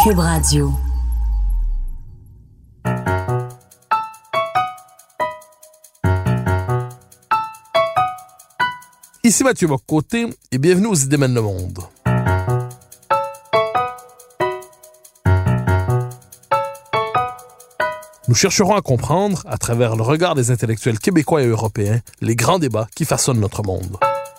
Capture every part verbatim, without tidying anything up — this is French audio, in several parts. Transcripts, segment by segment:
Cube Radio. Ici Mathieu Bock-Côté et bienvenue aux Idées mènent le monde. Nous chercherons à comprendre, à travers le regard des intellectuels québécois et européens, les grands débats qui façonnent notre monde.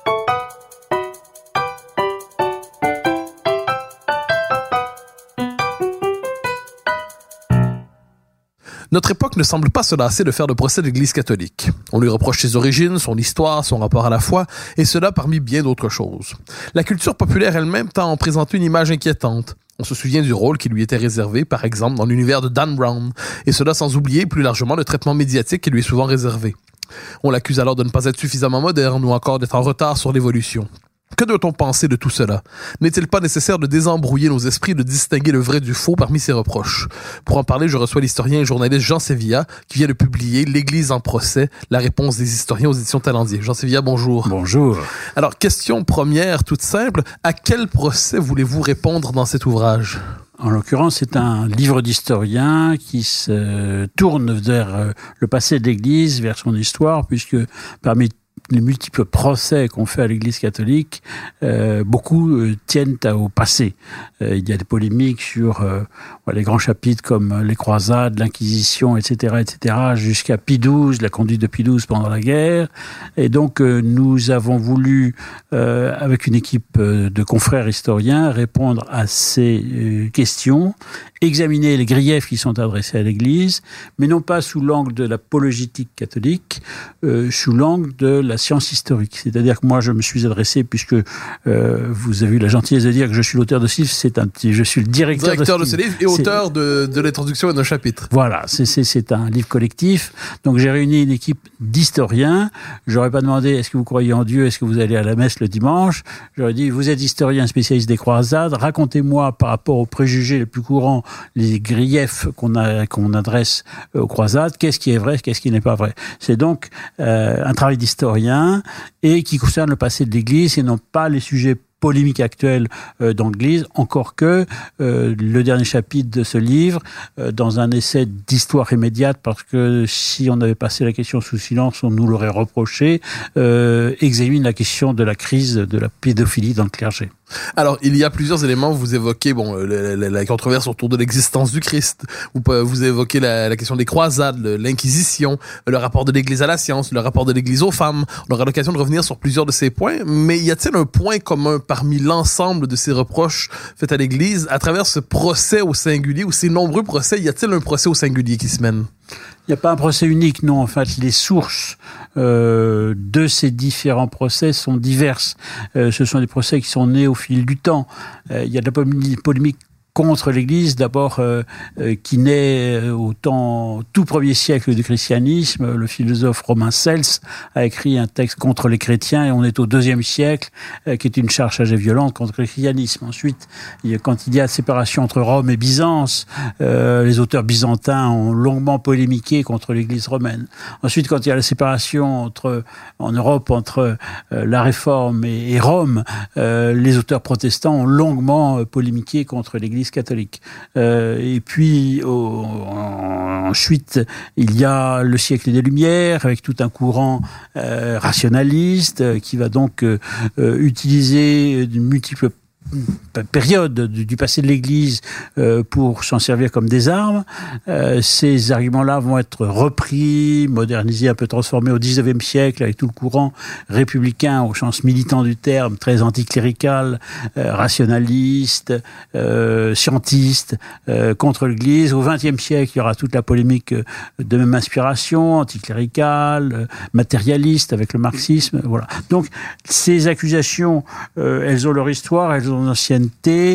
Notre époque ne semble pas se lasser de faire le procès de l'Église catholique. On lui reproche ses origines, son histoire, son rapport à la foi, et cela parmi bien d'autres choses. La culture populaire elle-même tend à en présenter une image inquiétante. On se souvient du rôle qui lui était réservé, par exemple, dans l'univers de Dan Brown, et cela sans oublier plus largement le traitement médiatique qui lui est souvent réservé. On l'accuse alors de ne pas être suffisamment moderne ou encore d'être en retard sur l'évolution. Que doit-on penser de tout cela? N'est-il pas nécessaire de désembrouiller nos esprits, de distinguer le vrai du faux parmi ces reproches? Pour en parler, je reçois l'historien et journaliste Jean Sévilla, qui vient de publier L'Église en procès, la réponse des historiens aux éditions Talendier. Jean Sévilla, bonjour. Bonjour. Alors, question première, toute simple, à quel procès voulez-vous répondre dans cet ouvrage? En l'occurrence, c'est un livre d'historien qui se tourne vers le passé de l'Église, vers son histoire, puisque parmi les multiples procès qu'on fait à l'Église catholique, euh, beaucoup euh, tiennent à, au passé. Euh, il y a des polémiques sur euh, les grands chapitres comme les croisades, l'Inquisition, et cetera, et cetera, jusqu'à Pie douze, la conduite de Pie douze pendant la guerre. Et donc, euh, nous avons voulu, euh, avec une équipe euh, de confrères historiens, répondre à ces euh, questions, examiner les griefs qui sont adressés à l'Église, mais non pas sous l'angle de l'apologétique catholique, euh, sous l'angle de la science historique. C'est-à-dire que moi, je me suis adressé, puisque euh, vous avez eu la gentillesse de dire que je suis l'auteur de ce livre, c'est un petit, je suis le directeur, directeur de ce livre, et c'est, auteur de, de l'introduction et d'un chapitre. Voilà, c'est, c'est, c'est un livre collectif. Donc j'ai réuni une équipe d'historiens. J'aurais pas demandé est-ce que vous croyez en Dieu, est-ce que vous allez à la messe le dimanche. J'aurais dit vous êtes historien spécialiste des croisades, racontez-moi par rapport aux préjugés les plus courants, les griefs qu'on a, qu'on adresse aux croisades, qu'est-ce qui est vrai, qu'est-ce qui n'est pas vrai. C'est donc euh, un travail d'historien et qui concerne le passé de l'Église et non pas les sujets polémiques actuelles euh, dans l'Église, encore que euh, le dernier chapitre de ce livre, euh, dans un essai d'histoire immédiate, parce que si on avait passé la question sous silence, on nous l'aurait reproché, euh, examine la question de la crise de la pédophilie dans le clergé. Alors, il y a plusieurs éléments. Vous évoquez bon la, la, la controverse autour de l'existence du Christ. Vous, vous évoquez la, la question des croisades, le, l'Inquisition, le rapport de l'Église à la science, le rapport de l'Église aux femmes. On aura l'occasion de revenir sur plusieurs de ces points. Mais y a-t-il un point commun parmi l'ensemble de ces reproches faits à l'Église à travers ce procès au singulier ou ces nombreux procès? Y a-t-il un procès au singulier qui se mène? Il n'y a pas un procès unique, non. En fait, les sources euh, de ces différents procès sont diverses. Euh, ce sont des procès qui sont nés au fil du temps. Euh, il y a de la polémique contre l'Église, d'abord, euh, euh, qui naît au temps, tout premier siècle du christianisme. Le philosophe romain Cels a écrit un texte contre les chrétiens, et on est au deuxième siècle, euh, qui est une charge assez violente contre le christianisme. Ensuite, il y a, quand il y a séparation entre Rome et Byzance, euh, les auteurs byzantins ont longuement polémiqué contre l'Église romaine. Ensuite, quand il y a la séparation entre, en Europe entre euh, la Réforme et, et Rome, euh, les auteurs protestants ont longuement euh, polémiqué contre l'Église catholique. Euh, et puis, au, ensuite, il y a le siècle des Lumières, avec tout un courant euh, rationaliste, euh, qui va donc euh, euh, utiliser de multiples période du, du passé de l'Église euh, pour s'en servir comme des armes. Euh, ces arguments-là vont être repris, modernisés, un peu transformés au dix-neuvième siècle avec tout le courant républicain au sens militant du terme, très anticlérical, euh, rationaliste, euh, scientiste, euh, contre l'Église. Au vingtième siècle, il y aura toute la polémique de même inspiration, anticléricale, euh, matérialiste avec le marxisme. Voilà. Donc, ces accusations, euh, elles ont leur histoire, elles ont ancienneté,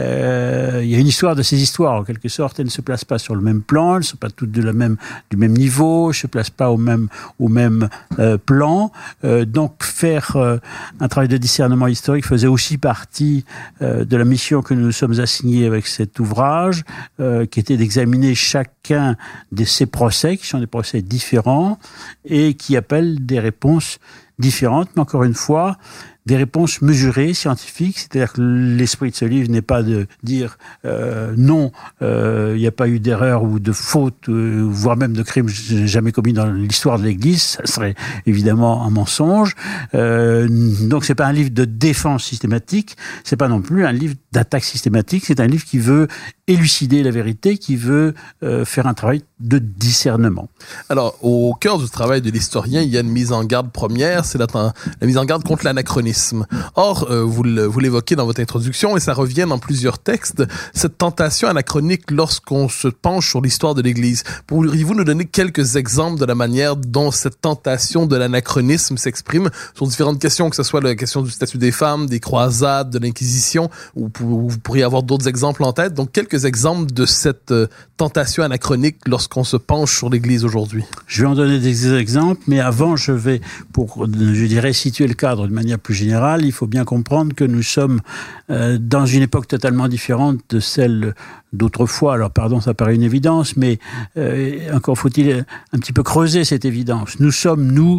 euh, il y a une histoire de ces histoires, en quelque sorte, elles ne se placent pas sur le même plan, elles ne sont pas toutes de la même, du même niveau, elles ne se placent pas au même, au même euh, plan. Euh, donc, faire euh, un travail de discernement historique faisait aussi partie euh, de la mission que nous nous sommes assignés avec cet ouvrage, euh, qui était d'examiner chacun de ces procès, qui sont des procès différents, et qui appellent des réponses différentes, mais encore une fois, des réponses mesurées, scientifiques, c'est-à-dire que l'esprit de ce livre n'est pas de dire euh, non, il euh, n'y a pas eu d'erreur ou de faute, euh, voire même de crime jamais commis dans l'histoire de l'Église, ça serait évidemment un mensonge. Euh, donc c'est pas un livre de défense systématique, c'est pas non plus un livre d'attaque systématique, c'est un livre qui veut élucider la vérité, qui veut euh, faire un travail de discernement. Alors, au cœur du travail de l'historien, il y a une mise en garde première, c'est la, la mise en garde contre l'anachronisme. Or, euh, vous, le, vous l'évoquez dans votre introduction, et ça revient dans plusieurs textes, cette tentation anachronique lorsqu'on se penche sur l'histoire de l'Église. Pourriez-vous nous donner quelques exemples de la manière dont cette tentation de l'anachronisme s'exprime sur différentes questions, que ce soit la question du statut des femmes, des croisades, de l'Inquisition, ou, ou vous pourriez avoir d'autres exemples en tête. Donc, quelques exemples de cette euh, tentation anachronique lorsqu'on se penche sur l'Église aujourd'hui. Je vais en donner des exemples, mais avant, je vais, pour, je dirais, situer le cadre de manière plus générale, il faut bien comprendre que nous sommes euh, dans une époque totalement différente de celle d'autrefois. Alors, pardon, ça paraît une évidence, mais euh, encore faut-il un petit peu creuser cette évidence. Nous sommes, nous,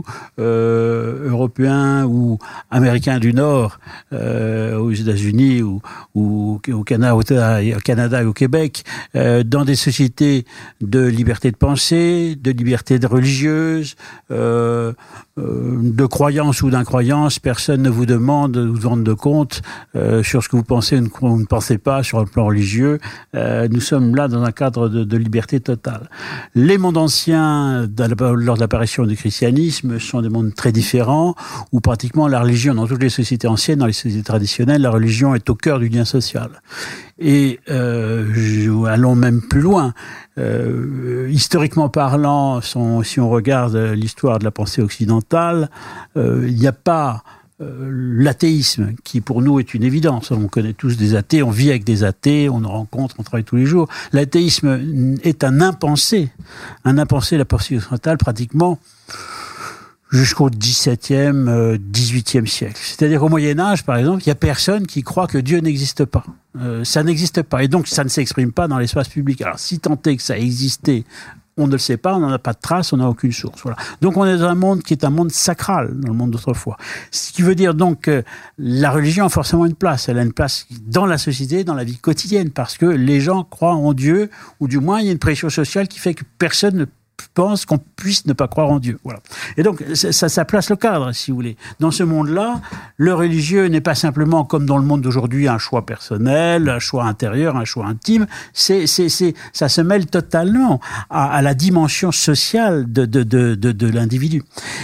euh, Européens ou Américains du Nord, euh, aux États-Unis ou, ou au Canada, au Canada et au Québec, euh, dans des sociétés de liberté de pensée, de liberté de religieuse, euh, euh, de croyance ou d'incroyance. Personne ne vous demande de vous rendre de compte euh, sur ce que vous pensez ou ne, ne pensez pas sur le plan religieux. Euh, nous sommes là dans un cadre de, de liberté totale. Les mondes anciens, lors de l'apparition du christianisme, sont des mondes très différents, où pratiquement la religion, dans toutes les sociétés anciennes, dans les sociétés traditionnelles, la religion est au cœur du lien social. Et euh, allons même plus loin. Euh, historiquement parlant, son, si on regarde l'histoire de la pensée occidentale, euh, il n'y a pas euh, l'athéisme, qui pour nous est une évidence. On connaît tous des athées, on vit avec des athées, on en rencontre, on travaille tous les jours. L'athéisme est un impensé, un impensé de la pensée occidentale pratiquement jusqu'au dix-septième, dix-huitième siècle. C'est-à-dire qu'au Moyen-Âge, par exemple, il n'y a personne qui croit que Dieu n'existe pas. Euh, ça n'existe pas. Et donc, ça ne s'exprime pas dans l'espace public. Alors, si tant est que ça existait, on ne le sait pas, on n'en a pas de trace, on n'a aucune source. Voilà. Donc, on est dans un monde qui est un monde sacral, dans le monde d'autrefois. Ce qui veut dire donc que la religion a forcément une place. Elle a une place dans la société, dans la vie quotidienne, parce que les gens croient en Dieu, ou du moins, il y a une pression sociale qui fait que personne ne pense qu'on puisse ne pas croire en Dieu. Voilà. Et donc, ça, ça place le cadre, si vous voulez. Dans ce monde-là, le religieux n'est pas simplement, comme dans le monde d'aujourd'hui, un choix personnel, un choix intérieur, un choix intime. C'est, c'est, c'est, ça se mêle totalement à, à la dimension sociale de, de, de, de, de l'individu.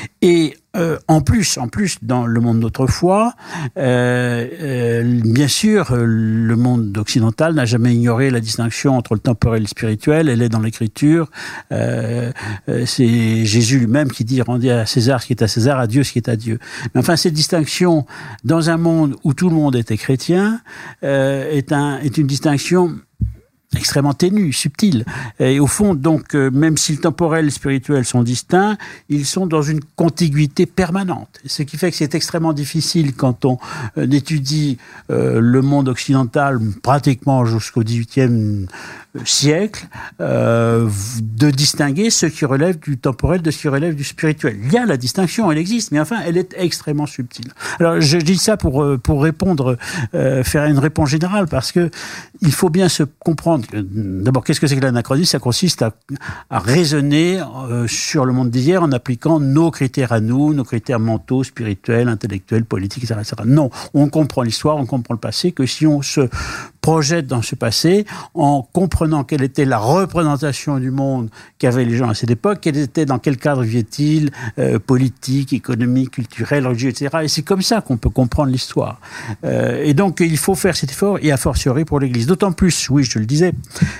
Et Euh, en plus, en plus, dans le monde d'autrefois, euh, euh, bien sûr, le monde occidental n'a jamais ignoré la distinction entre le temporel et le spirituel. Elle est dans l'Écriture. Euh, euh, c'est Jésus lui-même qui dit « Rendez à César ce qui est à César, à Dieu ce qui est à Dieu ». Mais enfin, cette distinction, dans un monde où tout le monde était chrétien, euh, est, un, est une distinction extrêmement ténue, subtile. Et au fond, donc, euh, même si le temporel et le spirituel sont distincts, ils sont dans une contiguïté permanente. Ce qui fait que c'est extrêmement difficile quand on euh, étudie euh, le monde occidental pratiquement jusqu'au dix-huitième siècle, euh, de distinguer ce qui relève du temporel de ce qui relève du spirituel. Il y a la distinction, elle existe, mais enfin, elle est extrêmement subtile. Alors, je dis ça pour, pour répondre, euh, faire une réponse générale, parce que il faut bien se comprendre. D'abord, qu'est-ce que c'est que l'anachronisme ? Ça consiste à, à raisonner euh, sur le monde d'hier en appliquant nos critères à nous, nos critères mentaux, spirituels, intellectuels, politiques, et cetera, et cetera. Non, on comprend l'histoire, on comprend le passé, que si on se projette dans ce passé, en comprenant quelle était la représentation du monde qu'avaient les gens à cette époque, quel était, dans quel cadre vivaient-ils, euh, politique, économique, culturel, religieux, et cetera. Et c'est comme ça qu'on peut comprendre l'histoire. Euh, et donc, il faut faire cet effort, et a fortiori pour l'Église. D'autant plus, oui, je le disais,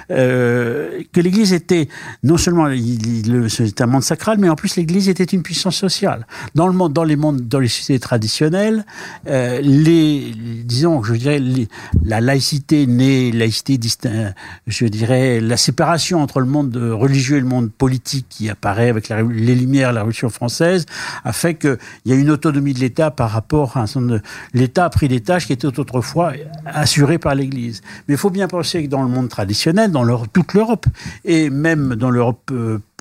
euh, que l'Église était, non seulement il, il, c'était un monde sacral, mais en plus l'Église était une puissance sociale. Dans le monde, dans les mondes, dans les sociétés traditionnelles, euh, les, disons, je dirais, les, la laïcité née, laïcité distinct, je dirais, la séparation entre le monde religieux et le monde politique qui apparaît avec la, les Lumières, la Révolution française, a fait qu'il y a une autonomie de l'État par rapport à un certain de, l'État a pris des tâches qui étaient autrefois assurées par l'Église. Mais il faut bien penser que dans le monde traditionnel, dans toute l'Europe, et même dans l'Europe euh,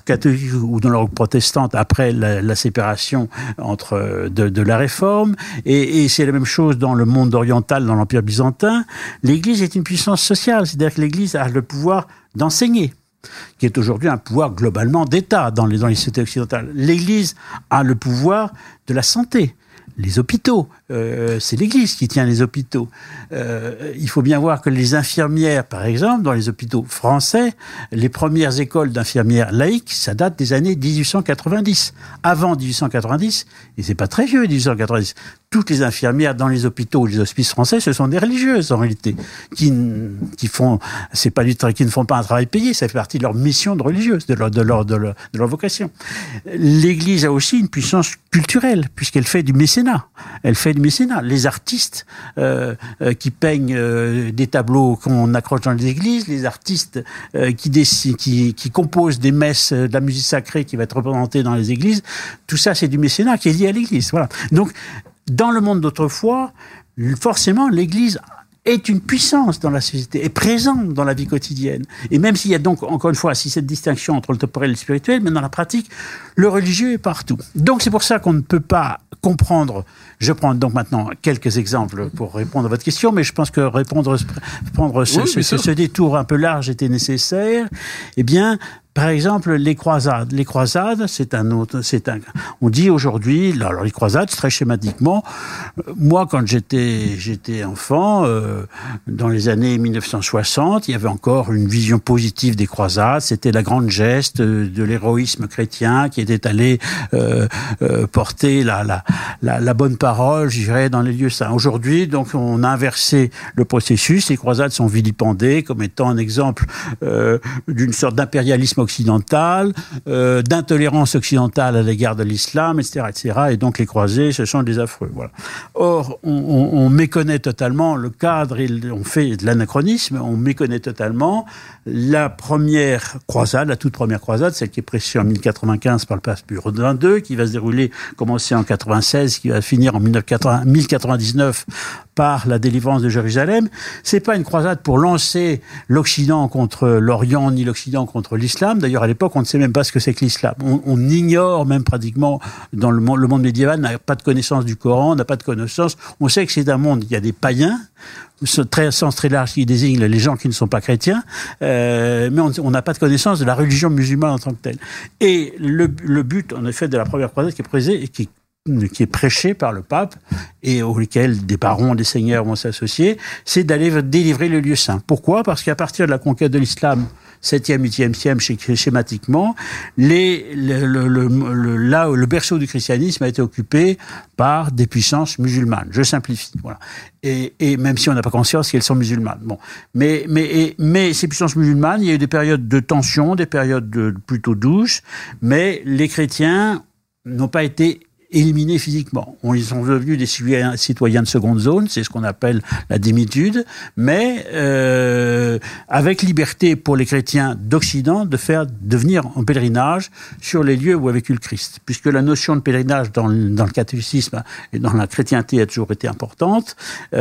catholique ou dans l'Europe protestante après la, la séparation entre de, de la Réforme, et, et c'est la même chose dans le monde oriental, dans l'Empire byzantin. L'Église est une puissance sociale, c'est-à-dire que l'Église a le pouvoir d'enseigner, qui est aujourd'hui un pouvoir globalement d'État dans les, dans les sociétés occidentales. L'Église a le pouvoir de la santé. Les hôpitaux, euh, c'est l'Église qui tient les hôpitaux. Euh, il faut bien voir que les infirmières, par exemple, dans les hôpitaux français, les premières écoles d'infirmières laïques, ça date des années dix-huit cent quatre-vingt-dix. Avant dix-huit cent quatre-vingt-dix, et c'est pas très vieux, dix-huit cent quatre-vingt-dix, toutes les infirmières dans les hôpitaux ou les hospices français, ce sont des religieuses, en réalité, qui, qui font, c'est pas du qui ne font pas un travail payé, ça fait partie de leur mission de religieuse, de leur, de leur, de leur, de leur vocation. L'Église a aussi une puissance culturelle, puisqu'elle fait du mécénat. Elle fait du mécénat. Les artistes euh, euh, qui peignent euh, des tableaux qu'on accroche dans les églises, les artistes euh, qui, dessinent, qui, qui composent des messes, euh, de la musique sacrée qui va être représentée dans les églises, tout ça c'est du mécénat qui est lié à l'Église. Voilà. Donc, dans le monde d'autrefois, forcément, l'Église est une puissance dans la société, est présente dans la vie quotidienne. Et même s'il y a donc, encore une fois, si cette distinction entre le temporel et le spirituel, mais dans la pratique, le religieux est partout. Donc c'est pour ça qu'on ne peut pas comprendre. Je prends donc maintenant quelques exemples pour répondre à votre question, mais je pense que répondre, prendre ce, oui, ce, ce, ce détour un peu large était nécessaire. Eh bien, par exemple, les croisades. Les croisades, c'est un autre, c'est un, on dit aujourd'hui, alors les croisades, très schématiquement, moi, quand j'étais, j'étais enfant, euh, dans les années mille neuf cent soixante, il y avait encore une vision positive des croisades. C'était la grande geste de l'héroïsme chrétien qui était allé, euh, euh, porter la, la, la, la bonne parole, je dirais, dans les lieux saints. Aujourd'hui, donc, on a inversé le processus. Les croisades sont vilipendées comme étant un exemple, euh, d'une sorte d'impérialisme occidentale, euh, d'intolérance occidentale à l'égard de l'islam, et cetera, et cetera. Et donc les croisés, ce sont des affreux. Voilà. Or, on, on, on méconnaît totalement le cadre, et on fait de l'anachronisme, on méconnaît totalement la première croisade, la toute première croisade, celle qui est prêchée en mille quatre-vingt-quinze par le pape Pie vingt-deux, qui va se dérouler, commencer en quatre-vingt-seize, qui va finir en mille quatre-vingt-dix-neuf par la délivrance de Jérusalem. C'est pas une croisade pour lancer l'Occident contre l'Orient, ni l'Occident contre l'islam. D'ailleurs, à l'époque, on ne sait même pas ce que c'est que l'islam. On, on ignore même pratiquement, dans le monde, le monde médiéval, n'a pas de connaissance du Coran, n'a pas de connaissance. On sait que c'est un monde, il y a des païens, ce très, sens très large qui désigne les gens qui ne sont pas chrétiens, euh, mais on n'a pas de connaissance de la religion musulmane en tant que telle. Et le, le but, en effet, de la première croisade qui est présée, et qui qui est prêché par le pape et auquel des barons, des seigneurs vont s'associer, c'est d'aller délivrer le lieu saint. Pourquoi ? Parce qu'à partir de la conquête de l'islam, septième, huitième siècle, schématiquement, les, le, le, le, le, là, le berceau du christianisme a été occupé par des puissances musulmanes. Je simplifie, voilà. Et, et même si on n'a pas conscience qu'elles sont musulmanes. Bon. Mais, mais, et, mais ces puissances musulmanes, il y a eu des périodes de tension, des périodes de, plutôt douces, mais les chrétiens n'ont pas été éliminés physiquement. On, ils sont devenus des citoyens de seconde zone, c'est ce qu'on appelle la démitude, mais euh, avec liberté pour les chrétiens d'Occident de faire de venir en pèlerinage sur les lieux où a vécu le Christ, puisque la notion de pèlerinage dans le, dans le catholicisme et dans la chrétienté a toujours été importante,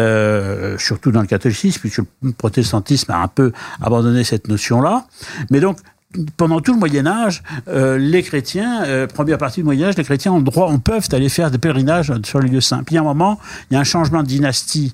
euh, surtout dans le catholicisme, puisque le protestantisme a un peu abandonné cette notion-là. Mais donc pendant tout le Moyen-Âge, euh, les chrétiens, euh, première partie du Moyen-Âge, les chrétiens ont le droit, on peuvent aller faire des pèlerinages sur les lieux saints. Puis à un moment, il y a un changement de dynastie,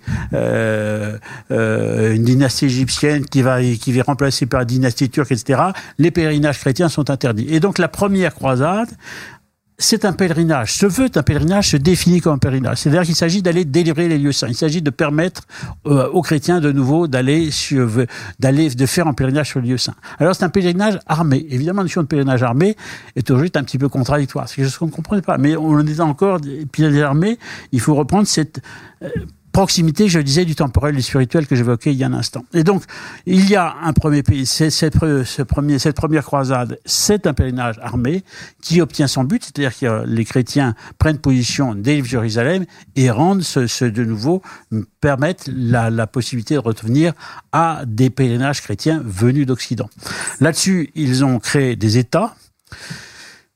euh, euh, une dynastie égyptienne qui va qui va remplacer par la dynastie turque, et cetera. Les pèlerinages chrétiens sont interdits. Et donc la première croisade, c'est un pèlerinage. Ce vœu d'un pèlerinage se définit comme un pèlerinage. C'est-à-dire qu'il s'agit d'aller délivrer les lieux saints. Il s'agit de permettre euh, aux chrétiens de nouveau d'aller sur, d'aller, de faire un pèlerinage sur les lieux saints. Alors c'est un pèlerinage armé. Évidemment, la notion de pèlerinage armé est toujours un petit peu contradictoire. C'est quelque chose qu'on ne comprenait pas. Mais on est encore pèlerinage armé. Il faut reprendre cette euh, proximité, je disais, du temporel et du spirituel que j'évoquais il y a un instant. Et donc, il y a un premier pays, c'est cette, ce premier, cette première croisade, c'est un pèlerinage armé qui obtient son but, c'est-à-dire que les chrétiens prennent position, délivrent Jérusalem et rendent ce, ce de nouveau, permettent la, la possibilité de revenir à des pèlerinages chrétiens venus d'Occident. Là-dessus, ils ont créé des États.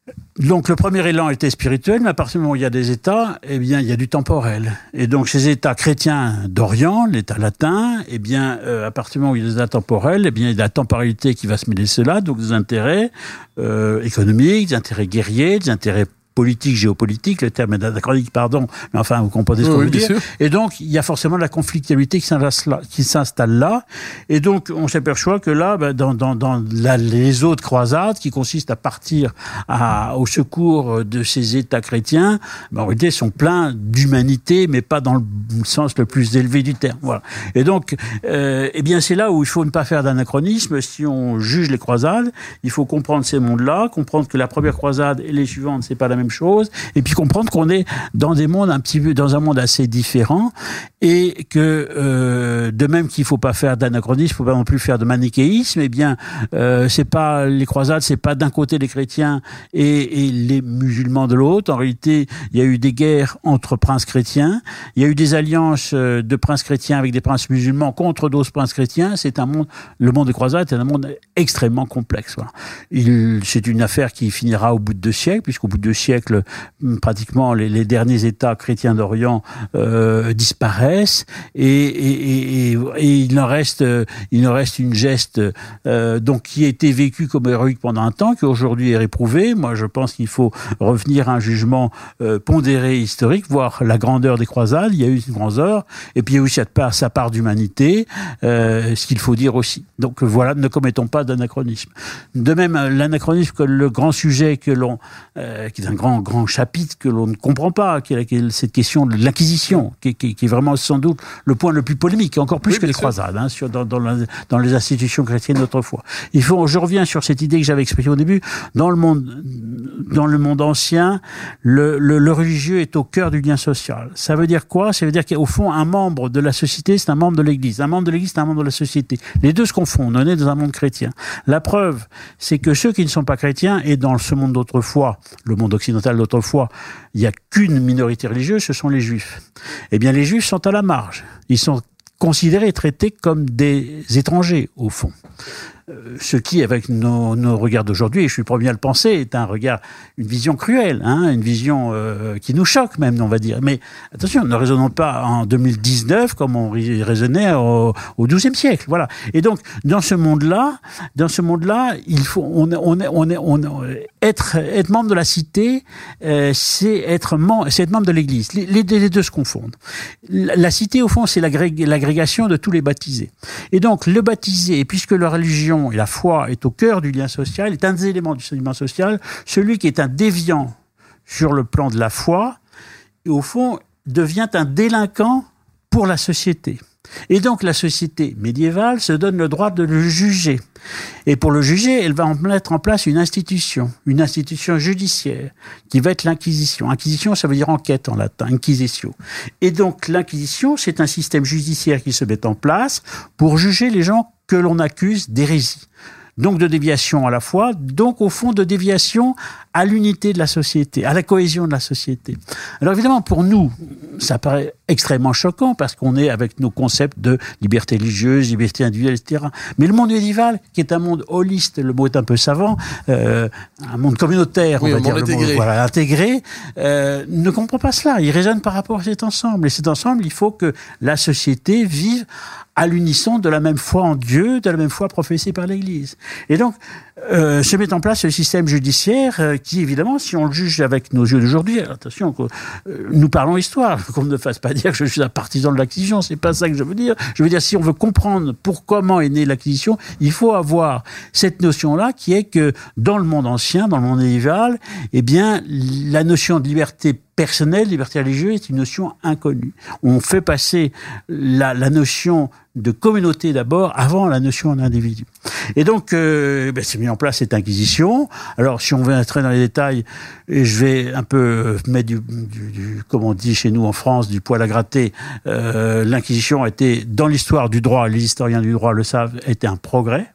Donc le premier élan était spirituel, mais à partir du moment où il y a des États, eh bien il y a du temporel. Et donc ces États chrétiens d'Orient, l'État latin, eh bien euh, à partir du moment où il y a des États temporels, eh bien il y a de la temporalité qui va se mêler de cela, donc des intérêts euh, économiques, des intérêts guerriers, des intérêts politique, géopolitique, le terme est anachronique, pardon, mais enfin, vous comprenez ce qu'on oui, veut dire. Sûr. Et donc, il y a forcément de la conflictualité qui s'installe là. Et donc, on s'aperçoit que là, ben, dans, dans, dans la, les autres croisades, qui consistent à partir à, au secours de ces États chrétiens, ben, en réalité, sont pleins d'humanité, mais pas dans le sens le plus élevé du terme. Voilà. Et donc, euh, eh bien, c'est là où il faut ne pas faire d'anachronisme. Si on juge les croisades, il faut comprendre ces mondes-là, comprendre que la première croisade et les suivantes, c'est pas la même chose, et puis comprendre qu'on est dans des mondes un petit peu, dans un monde assez différent, et que euh, de même qu'il faut pas faire d'anachronisme, il faut pas non plus faire de manichéisme. Eh bien, euh, c'est pas les croisades, c'est pas d'un côté les chrétiens et, et les musulmans de l'autre. En réalité, il y a eu des guerres entre princes chrétiens, il y a eu des alliances de princes chrétiens avec des princes musulmans contre d'autres princes chrétiens. C'est un monde, le monde des croisades est un monde extrêmement complexe. Voilà. Il, c'est une affaire qui finira au bout de deux siècles, puisqu'au bout de deux siècles pratiquement les, les derniers États chrétiens d'Orient euh, disparaissent et, et, et, et il en reste, il en reste une geste euh, donc qui a été vécue comme héroïque pendant un temps, qui aujourd'hui est réprouvée. Moi, je pense qu'il faut revenir à un jugement euh, pondéré historique, voir la grandeur des croisades. Il y a eu une grandeur, et puis il y a eu cette part, sa part d'humanité, euh, ce qu'il faut dire aussi. Donc voilà, ne commettons pas d'anachronisme. De même, l'anachronisme, que le grand sujet que l'on, euh, qui est un grand grand chapitre que l'on ne comprend pas, qui est, qui est cette question de l'Inquisition, qui, qui, qui est vraiment sans doute le point le plus polémique, encore plus oui, que les sûr. croisades, hein, sur, dans, dans, la, dans les institutions chrétiennes d'autrefois. Il faut, je reviens sur cette idée que j'avais exprimée au début, dans le monde, dans le monde ancien, le, le, le religieux est au cœur du lien social. Ça veut dire quoi? Ça veut dire qu'au fond, un membre de la société, c'est un membre de l'Église. Un membre de l'Église, c'est un membre de la société. Les deux se confondent. On est dans un monde chrétien. La preuve, c'est que ceux qui ne sont pas chrétiens, et dans ce monde d'autrefois, le monde occidental d'autrefois, il n'y a qu'une minorité religieuse, ce sont les Juifs. Eh bien, les Juifs sont à la marge. Ils sont considérés et traités comme des étrangers, au fond. Euh, ce qui, avec nos, nos regards d'aujourd'hui, et je suis le premier à le penser, est un regard, une vision cruelle, hein, une vision euh, qui nous choque même, on va dire. Mais attention, ne raisonnons pas en deux mille dix-neuf comme on raisonnait au, au douzième siècle, voilà. Et donc, dans ce monde-là, dans ce monde-là, il faut, on, on, on, on, on être, être membre de la cité, euh, c'est être membre, c'est être membre de l'Église. Les, les, les deux se confondent. La, la cité, au fond, c'est l'agrég, l'agrégation de tous les baptisés. Et donc, le baptisé, puisque la religion et la foi est au cœur du lien social, est un des éléments du lien social, celui qui est un déviant sur le plan de la foi, et au fond, devient un délinquant pour la société. Et donc, la société médiévale se donne le droit de le juger. Et pour le juger, elle va en mettre en place une institution, une institution judiciaire, qui va être l'Inquisition. Inquisition, ça veut dire enquête en latin, inquisitio. Et donc, l'Inquisition, c'est un système judiciaire qui se met en place pour juger les gens que l'on accuse d'hérésie. Donc de déviation à la fois, donc au fond de déviation à l'unité de la société, à la cohésion de la société. Alors évidemment, pour nous, ça paraît extrêmement choquant parce qu'on est avec nos concepts de liberté religieuse, liberté individuelle, et cetera. Mais le monde médiéval, qui est un monde holiste, le mot est un peu savant, euh, un monde communautaire, oui, on va dire, monde le intégré. monde voilà, intégré, euh, ne comprend pas cela. Il raisonne par rapport à cet ensemble. Et cet ensemble, il faut que la société vive à l'unisson de la même foi en Dieu, de la même foi professée par l'Église. Et donc, euh, se met en place le système judiciaire euh, qui, évidemment, si on le juge avec nos yeux d'aujourd'hui, attention, euh, nous parlons histoire, qu'on ne fasse pas dire que je suis un partisan de l'acquisition, c'est pas ça que je veux dire. Je veux dire, si on veut comprendre pour comment est née l'acquisition, il faut avoir cette notion-là qui est que dans le monde ancien, dans le monde médiéval, eh bien, la notion de liberté personnelle, liberté religieuse est une notion inconnue. On fait passer la, la notion de communauté d'abord avant la notion d'individu. Et donc, euh, ben, c'est mis en place cette inquisition. Alors, si on veut entrer dans les détails, je vais un peu mettre du, du, du comme on dit chez nous en France, du poil à gratter. Euh, l'inquisition a été, dans l'histoire du droit, les historiens du droit le savent, a été un progrès.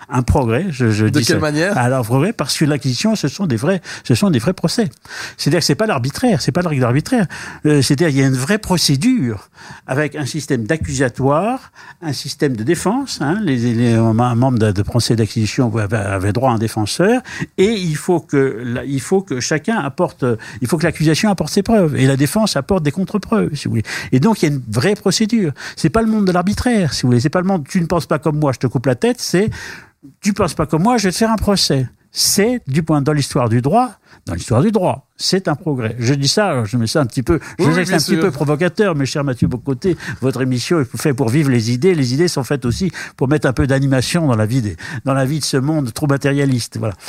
un progrès. Je, je de dis quelle ça. manière? Alors progrès parce que l'acquisition, ce sont des vrais, ce sont des vrais procès. C'est-à-dire que c'est pas l'arbitraire, c'est pas le règle arbitraire. Euh, c'est-à-dire qu'il y a une vraie procédure avec un système d'accusatoire, un système de défense. Hein, les, les un membre de, de procès d'acquisition avait, avait droit à un défenseur, et il faut que il faut que chacun apporte, il faut que l'accusation apporte ses preuves et la défense apporte des contre-preuves, si vous voulez. Et donc il y a une vraie procédure. C'est pas le monde de l'arbitraire, si vous voulez. C'est pas le monde. Tu ne penses pas comme moi, je te coupe la tête. C'est tu penses pas comme moi, je vais te faire un procès. C'est du point dans l'histoire du droit, dans l'histoire du droit. C'est un progrès. Je dis ça, je mets ça un petit peu, je oui, sais que c'est un sûr. petit peu provocateur, mais cher Mathieu Bocoté, votre émission est faite pour vivre les idées. Les idées sont faites aussi pour mettre un peu d'animation dans la vie des, dans la vie de ce monde trop matérialiste. Voilà.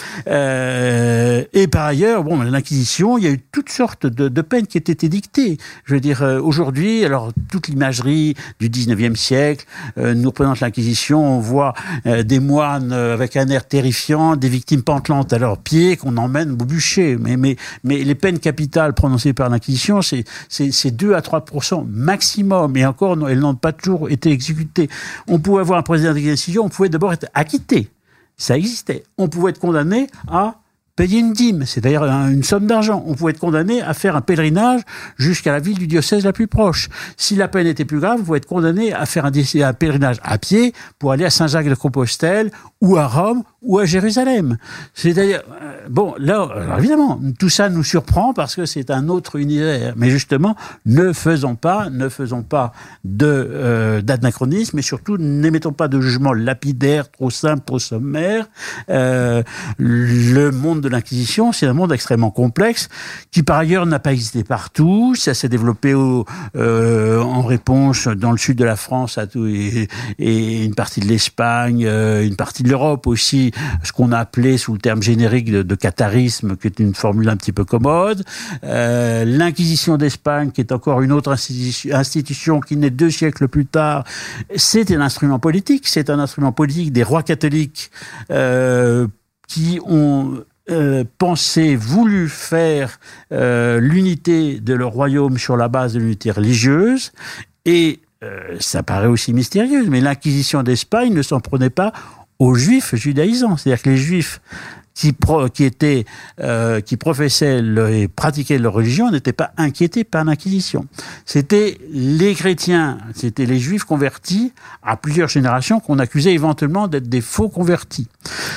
Euh, et par ailleurs, bon, l'Inquisition, il y a eu toutes sortes de, de peines qui étaient édictées. Je veux dire, euh, aujourd'hui, alors toute l'imagerie du dix-neuvième siècle euh, nous représente l'Inquisition. On voit euh, des moines euh, avec un air terrifiant, des victimes pantelantes à leurs pieds qu'on emmène au bûcher. Mais, mais, mais les peines capitales prononcées par l'Inquisition, c'est, c'est, c'est deux à trois pour cent maximum. Et encore, non, elles n'ont pas toujours été exécutées. On pouvait avoir un président d'Inquisition, on pouvait d'abord être acquitté. Ça existait. On pouvait être condamné à payer une dîme, c'est-à-dire une somme d'argent. On pouvait être condamné à faire un pèlerinage jusqu'à la ville du diocèse la plus proche. Si la peine était plus grave, vous pouvez être condamné à faire un, un pèlerinage à pied pour aller à Saint-Jacques-de-Compostelle ou à Rome ou à Jérusalem. C'est-à-dire, euh, bon, là, alors évidemment, tout ça nous surprend parce que c'est un autre univers. Mais justement, ne faisons pas, ne faisons pas de, euh, d'anachronisme et surtout, n'émettons pas de jugement lapidaire, trop simple, trop sommaire. Euh, le monde de l'Inquisition, c'est un monde extrêmement complexe qui, par ailleurs, n'a pas existé partout. Ça s'est développé au, euh, en réponse dans le sud de la France à tout, et, et une partie de l'Espagne, euh, une partie de l'Europe aussi, ce qu'on a appelé sous le terme générique de, de catharisme, qui est une formule un petit peu commode. Euh, L'Inquisition d'Espagne, qui est encore une autre institution, institution qui naît deux siècles plus tard, c'est un instrument politique, c'est un instrument politique des rois catholiques euh, qui ont Euh, pensé, voulu faire euh, l'unité de leur royaume sur la base de l'unité religieuse, et euh, ça paraît aussi mystérieux, mais l'Inquisition d'Espagne ne s'en prenait pas aux Juifs judaïsants, c'est-à-dire que les Juifs qui, pro, qui étaient, euh, qui professaient le, et pratiquaient leur religion n'étaient pas inquiétés par l'Inquisition. C'était les chrétiens, c'était les Juifs convertis à plusieurs générations qu'on accusait éventuellement d'être des faux convertis.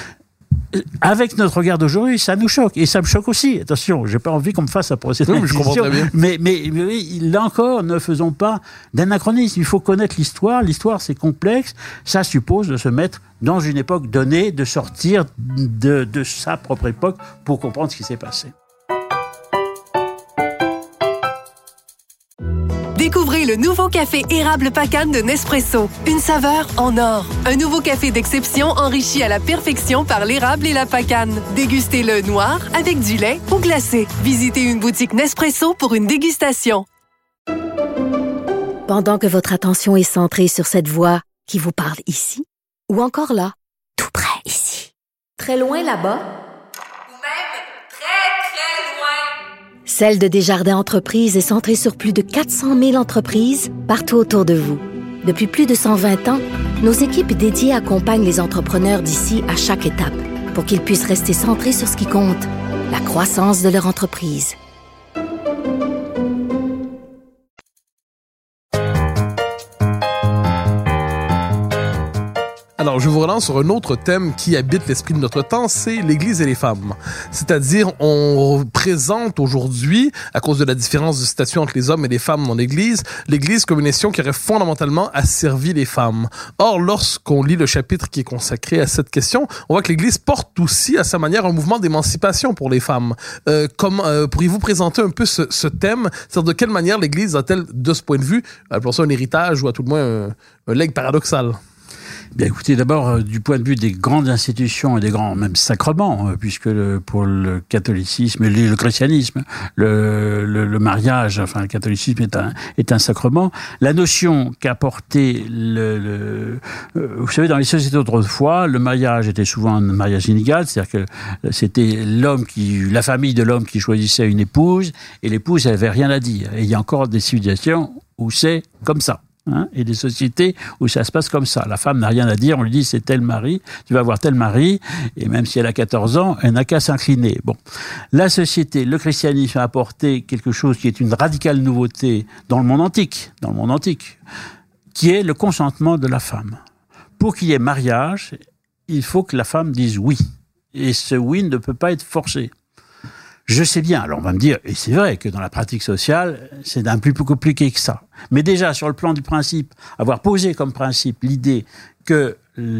Avec notre regard d'aujourd'hui, ça nous choque. Et ça me choque aussi. Attention, j'ai pas envie qu'on me fasse un procès d'inquisition. Mais, mais, mais là encore, ne faisons pas d'anachronisme. Il faut connaître l'histoire. L'histoire, c'est complexe. Ça suppose de se mettre dans une époque donnée, de sortir de, de sa propre époque pour comprendre ce qui s'est passé. Découvrez le nouveau café érable Pacane de Nespresso. Une saveur en or. Un nouveau café d'exception enrichi à la perfection par l'érable et la Pacane. Dégustez-le noir, avec du lait ou glacé. Visitez une boutique Nespresso pour une dégustation. Pendant que votre attention est centrée sur cette voix qui vous parle ici, ou encore là, tout près ici, très loin là-bas, Celle de Desjardins Entreprises est centrée sur plus de quatre cent mille entreprises partout autour de vous. Depuis plus de cent vingt ans, nos équipes dédiées accompagnent les entrepreneurs d'ici à chaque étape pour qu'ils puissent rester centrés sur ce qui compte, la croissance de leur entreprise. Alors, je vous relance sur un autre thème qui habite l'esprit de notre temps, c'est l'Église et les femmes. C'est-à-dire, on présente aujourd'hui, à cause de la différence de statut entre les hommes et les femmes dans l'Église, l'Église comme une nation qui aurait fondamentalement asservi les femmes. Or, lorsqu'on lit le chapitre qui est consacré à cette question, on voit que l'Église porte aussi à sa manière un mouvement d'émancipation pour les femmes. Euh, comment, euh, pourriez-vous présenter un peu ce, ce thème? C'est-à-dire, de quelle manière l'Église a-t-elle, de ce point de vue, appelons ça un héritage ou à tout le moins un, un legs paradoxal? Bien, écoutez, d'abord, euh, du point de vue des grandes institutions et des grands, même sacrements, euh, puisque le, pour le catholicisme et le, le christianisme, le, le, le mariage, enfin, le catholicisme est un, est un sacrement. La notion qu'a porté le, le euh, vous savez, dans les sociétés d'autrefois, le mariage était souvent un mariage inégal, c'est-à-dire que c'était l'homme qui, la famille de l'homme qui choisissait une épouse, et l'épouse, elle avait rien à dire. Et il y a encore des civilisations où c'est comme ça. Hein, et des sociétés où ça se passe comme ça. La femme n'a rien à dire, on lui dit c'est tel mari, tu vas avoir tel mari, et même si elle a quatorze ans, elle n'a qu'à s'incliner. Bon. La société, le christianisme a apporté quelque chose qui est une radicale nouveauté dans le monde antique, dans le monde antique, qui est le consentement de la femme. Pour qu'il y ait mariage, il faut que la femme dise oui. Et ce oui ne peut pas être forcé. Je sais bien, alors on va me dire, et c'est vrai que dans la pratique sociale, c'est un peu plus compliqué que ça. Mais déjà, sur le plan du principe, avoir posé comme principe l'idée que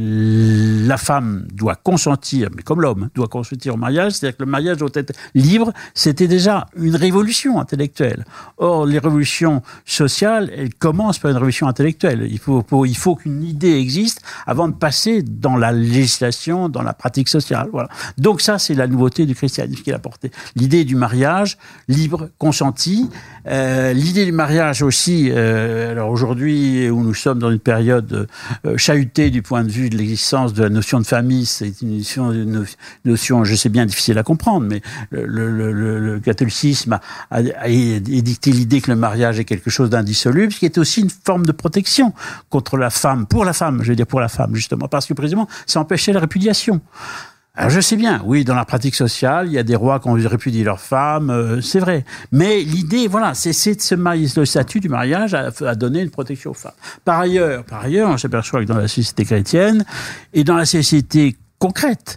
la femme doit consentir, mais comme l'homme doit consentir au mariage, c'est-à-dire que le mariage doit être libre, c'était déjà une révolution intellectuelle. Or, les révolutions sociales, elles commencent par une révolution intellectuelle. Il faut, faut, il faut qu'une idée existe avant de passer dans la législation, dans la pratique sociale. Voilà. Donc ça, c'est la nouveauté du christianisme qu'il a apporté. L'idée du mariage libre, consenti. Euh, l'idée du mariage aussi, euh, alors aujourd'hui, où nous sommes dans une période euh, chahutée du point de vue de l'existence de la notion de famille, c'est une notion, une notion, je sais bien, difficile à comprendre, mais le, le, le, le catholicisme a, a, a édicté l'idée que le mariage est quelque chose d'indissoluble, ce qui est aussi une forme de protection contre la femme, pour la femme, je veux dire pour la femme, justement, parce que précisément, ça empêchait la répudiation. Alors je sais bien, oui, dans la pratique sociale, il y a des rois qui ont répudié leurs femmes, euh, c'est vrai. Mais l'idée, voilà, c'est, c'est de se marier, le statut du mariage a, a donné une protection aux femmes. Par ailleurs, par ailleurs, on s'aperçoit que dans la société chrétienne et dans la société concrète,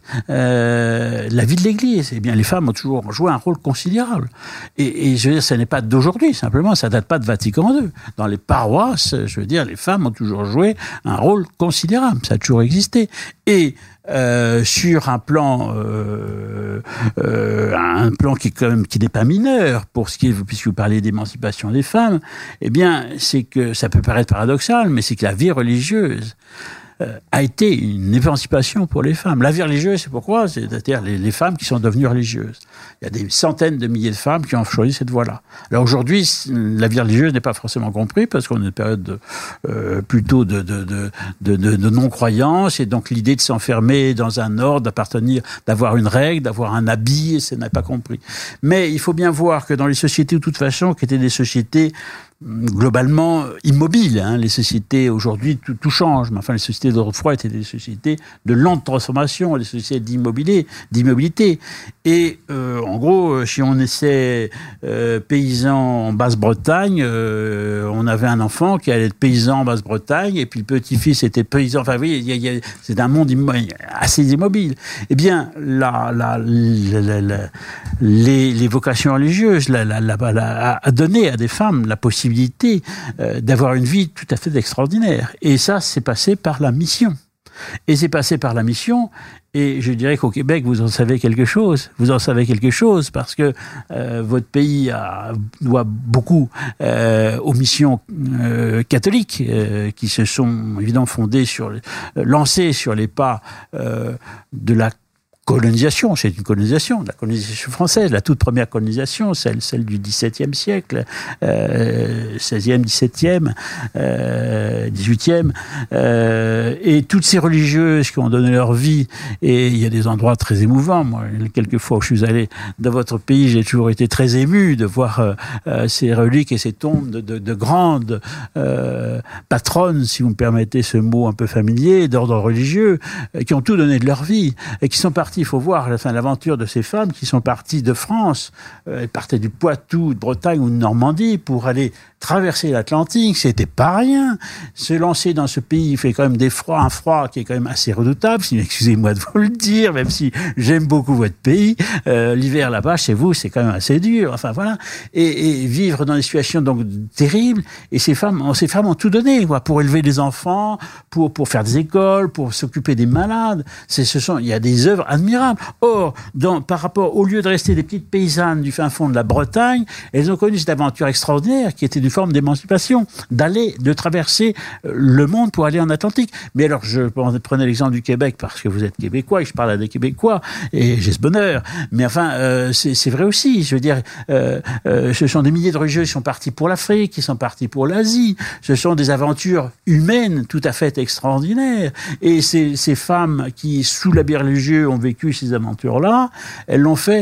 euh, la vie de l'Église, eh bien, les femmes ont toujours joué un rôle considérable. Et, et je veux dire, ça n'est pas d'aujourd'hui, simplement, ça date pas de Vatican deux. Dans les paroisses, je veux dire, les femmes ont toujours joué un rôle considérable. Ça a toujours existé. Et Euh, sur un plan, euh, euh, un plan qui quand même qui n'est pas mineur pour ce qui est, puisque vous parlez d'émancipation des femmes, eh bien, c'est que ça peut paraître paradoxal, mais c'est que la vie religieuse euh, a été une émancipation pour les femmes. La vie religieuse, c'est pourquoi, c'est-à-dire les, les femmes qui sont devenues religieuses. Il y a des centaines de milliers de femmes qui ont choisi cette voie-là. Alors aujourd'hui, la vie religieuse n'est pas forcément comprise parce qu'on est une période de, euh, plutôt de, de, de, de, de, de non-croyance, et donc l'idée de s'enfermer dans un ordre, d'appartenir, d'avoir une règle, d'avoir un habit, ça n'est pas compris. Mais il faut bien voir que dans les sociétés, de toute façon, qui étaient des sociétés globalement immobiles, hein, les sociétés aujourd'hui tout, tout change, mais enfin les sociétés d'autrefois étaient des sociétés de lente transformation, des sociétés d'immobilier, d'immobilité. Et euh, en gros, si on essaie euh, paysan en Basse-Bretagne, euh, on avait un enfant qui allait être paysan en Basse-Bretagne, et puis le petit-fils était paysan. Enfin, oui, il y a, il y a, c'est un monde immo- assez immobile. Eh bien, la, la, la, la, la, les, les vocations religieuses la, la, la, la, a donné à des femmes la possibilité euh, d'avoir une vie tout à fait extraordinaire. Et ça, c'est passé par la mission. Et c'est passé par la mission, et je dirais qu'au Québec, vous en savez quelque chose. Vous en savez quelque chose, parce que euh, votre pays a, doit beaucoup euh, aux missions euh, catholiques, euh, qui se sont évidemment fondées sur, euh, lancées sur les pas euh, de la colonisation, c'est une colonisation, la colonisation française, la toute première colonisation, celle, celle du dix-septième siècle, euh, seizième, dix-septième, euh, dix-huitième, euh, et toutes ces religieuses qui ont donné leur vie, et il y a des endroits très émouvants. Moi, quelques fois où je suis allé dans votre pays, j'ai toujours été très ému de voir euh, ces reliques et ces tombes de, de, de grandes euh, patronnes, si vous me permettez ce mot un peu familier, d'ordre religieux, euh, qui ont tout donné de leur vie, et qui sont partis. Il faut voir la fin de l'aventure de ces femmes qui sont parties de France, euh, elles partaient du Poitou, de Bretagne ou de Normandie pour aller traverser l'Atlantique, c'était pas rien. Se lancer dans ce pays, il fait quand même des froids, un froid qui est quand même assez redoutable, si, excusez-moi de vous le dire, même si j'aime beaucoup votre pays. Euh, l'hiver là-bas, chez vous, c'est quand même assez dur. Enfin voilà. Et, et vivre dans des situations donc terribles. Et ces femmes, ces femmes ont tout donné, quoi, pour élever des enfants, pour pour faire des écoles, pour s'occuper des malades. C'est, ce sont, il y a des œuvres admirables. Or, dans, par rapport, au lieu de rester des petites paysannes du fin fond de la Bretagne, elles ont connu cette aventure extraordinaire qui était d'une forme d'émancipation, d'aller, de traverser le monde pour aller en Atlantique. Mais alors, je prenais l'exemple du Québec parce que vous êtes québécois et je parle à des Québécois et j'ai ce bonheur. Mais enfin, euh, c'est, c'est vrai aussi. Je veux dire, euh, euh, ce sont des milliers de religieux qui sont partis pour l'Afrique, qui sont partis pour l'Asie. Ce sont des aventures humaines tout à fait extraordinaires. Et ces, ces femmes qui, sous l'habit religieux, ont vécu ces aventures-là, elles l'ont fait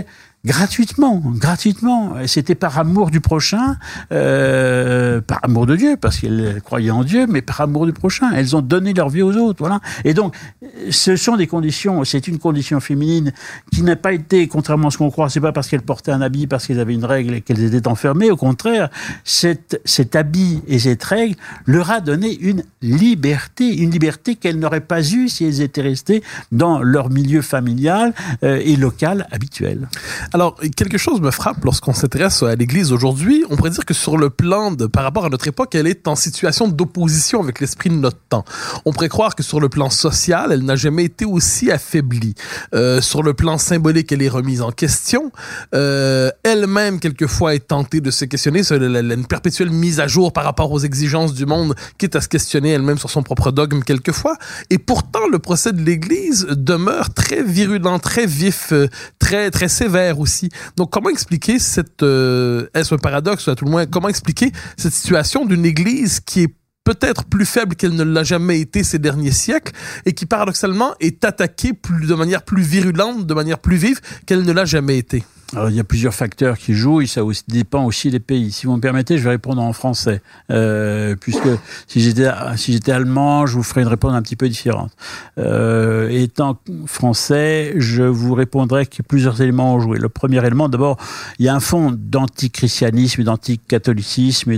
gratuitement, gratuitement. Et c'était par amour du prochain, euh, par amour de Dieu, parce qu'elles croyaient en Dieu, mais par amour du prochain. Elles ont donné leur vie aux autres, voilà. Et donc, ce sont des conditions, c'est une condition féminine qui n'a pas été, contrairement à ce qu'on croit, c'est pas parce qu'elles portaient un habit, parce qu'elles avaient une règle et qu'elles étaient enfermées. Au contraire, cet, cet habit et cette règle leur a donné une liberté, une liberté qu'elles n'auraient pas eue si elles étaient restées dans leur milieu familial euh, et local habituel. Alors, quelque chose me frappe lorsqu'on s'intéresse à l'Église aujourd'hui. On pourrait dire que sur le plan de, par rapport à notre époque, elle est en situation d'opposition avec l'esprit de notre temps. On pourrait croire que sur le plan social, elle n'a jamais été aussi affaiblie. Euh, sur le plan symbolique, elle est remise en question. Euh, elle-même, quelquefois, est tentée de se questionner. C'est une perpétuelle mise à jour par rapport aux exigences du monde, quitte à se questionner elle-même sur son propre dogme quelquefois. Et pourtant, le procès de l'Église demeure très virulent, très vif, très, très sévère aussi. Donc, comment expliquer cette... Euh, est-ce un paradoxe, à tout le moins? Comment expliquer cette situation d'une Église qui est peut-être plus faible qu'elle ne l'a jamais été ces derniers siècles et qui, paradoxalement, est attaquée plus, de manière plus virulente, de manière plus vive qu'elle ne l'a jamais été? Alors, il y a plusieurs facteurs qui jouent et ça aussi, dépend aussi des pays. Si vous me permettez, je vais répondre en français. Euh, puisque si j'étais, si j'étais allemand, je vous ferais une réponse un petit peu différente. Euh, étant français, je vous répondrai que plusieurs éléments ont joué. Le premier élément, d'abord, il y a un fond d'antichristianisme, d'anticatholicisme et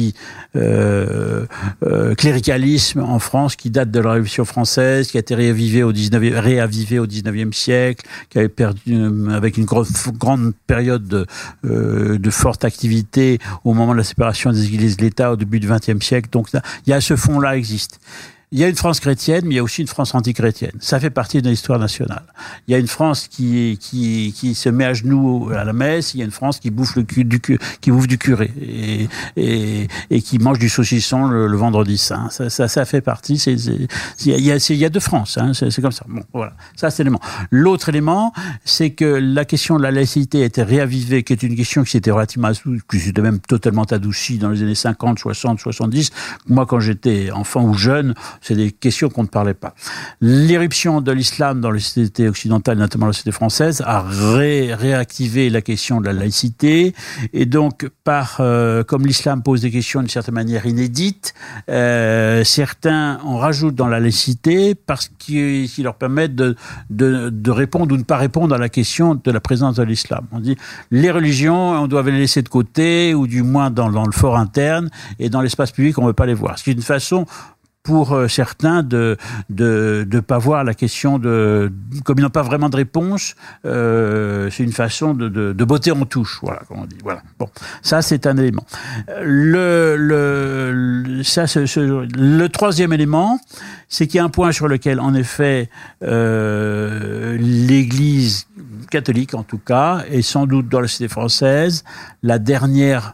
d'anti-cléricalisme euh, euh, en France qui date de la Révolution française, qui a été réavivé au dix-neuvième, réavivé au dix-neuvième siècle, qui avait perdu, avec une grosse, grande période de, euh, de forte activité au moment de la séparation des églises et de l'État au début du vingtième siècle. Donc, il y a ce fond-là existe. Il y a une France chrétienne, mais il y a aussi une France antichrétienne. Ça fait partie de l'histoire nationale. Il y a une France qui, qui, qui se met à genoux à la messe. Il y a une France qui bouffe le cul du, qui bouffe du curé et, et, et qui mange du saucisson le, le vendredi saint. Ça, ça, ça fait partie. C'est, c'est, il y a, il y a deux France. Hein, c'est, c'est comme ça. Bon, voilà. Ça, c'est l'élément. L'autre élément, c'est que la question de la laïcité a été réavivée, qui est une question qui s'était relativement, qui s'était même totalement adoucie dans les années cinquante, soixante, soixante-dix. Moi, quand j'étais enfant ou jeune, c'est des questions qu'on ne parlait pas. L'éruption de l'islam dans les sociétés occidentales, notamment la société française, a ré- réactivé la question de la laïcité. Et donc, par, euh, comme l'islam pose des questions d'une certaine manière inédites, euh, certains en rajoutent dans la laïcité parce qu'ils qui leur permettent de, de, de répondre ou ne pas répondre à la question de la présence de l'islam. On dit, les religions, on doit les laisser de côté, ou du moins dans, dans le fort interne, et dans l'espace public, on ne veut pas les voir. Ce qui est une façon pour certains de de de pas voir la question de, comme ils n'ont pas vraiment de réponse, euh, c'est une façon de, de de botter en touche, voilà, comme on dit. Voilà. Bon, ça c'est un élément. Le le ça c'est, c'est, le troisième élément, c'est qu'il y a un point sur lequel, en effet, euh, l'Église catholique, en tout cas, et sans doute dans la société française, la dernière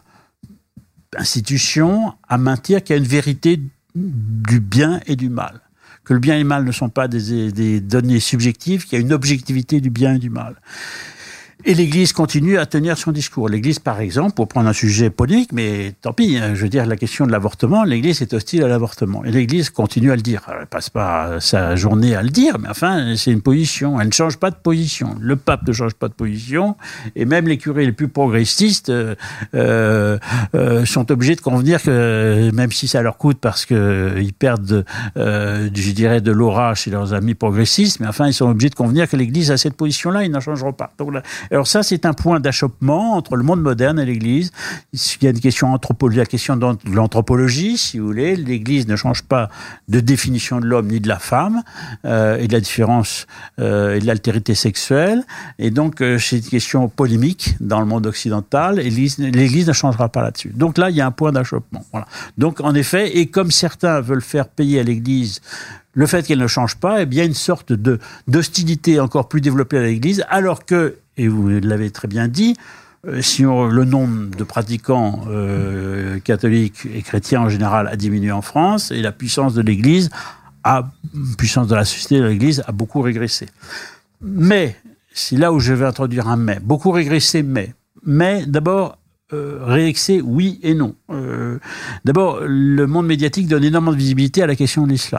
institution à maintenir qu'il y a une vérité du bien et du mal. Que le bien et le mal ne sont pas des, des données subjectives, qu'il y a une objectivité du bien et du mal. Et l'Église continue à tenir son discours. L'Église, par exemple, pour prendre un sujet polémique, mais tant pis, hein, je veux dire, la question de l'avortement, l'Église est hostile à l'avortement. Et l'Église continue à le dire. Elle ne passe pas sa journée à le dire, mais enfin, c'est une position. Elle ne change pas de position. Le pape ne change pas de position. Et même les curés les plus progressistes euh, euh, sont obligés de convenir que, même si ça leur coûte parce qu'ils perdent, euh, je dirais, de l'aura chez leurs amis progressistes, mais enfin, ils sont obligés de convenir que l'Église a cette position-là, ils n'en changeront pas. Donc là, alors ça, c'est un point d'achoppement entre le monde moderne et l'Église. Il y a une question anthropologique, la question de l'anthropologie, si vous voulez. L'Église ne change pas de définition de l'homme ni de la femme, euh, et de la différence euh, et de l'altérité sexuelle. Et donc, euh, c'est une question polémique dans le monde occidental. Et l'Église, l'Église ne changera pas là-dessus. Donc là, il y a un point d'achoppement. Voilà. Donc, en effet, et comme certains veulent faire payer à l'Église le fait qu'elle ne change pas, eh bien, une sorte de, d'hostilité encore plus développée à l'Église, alors que, et vous l'avez très bien dit, euh, si on, le nombre de pratiquants euh, catholiques et chrétiens en général a diminué en France, et la puissance de l'Église, a, puissance de la société de l'Église a beaucoup régressé. Mais, c'est là où je vais introduire un mais. Beaucoup régressé, mais. Mais, d'abord, Euh, réexcès, oui et non. Euh, d'abord, le monde médiatique donne énormément de visibilité à la question de l'islam.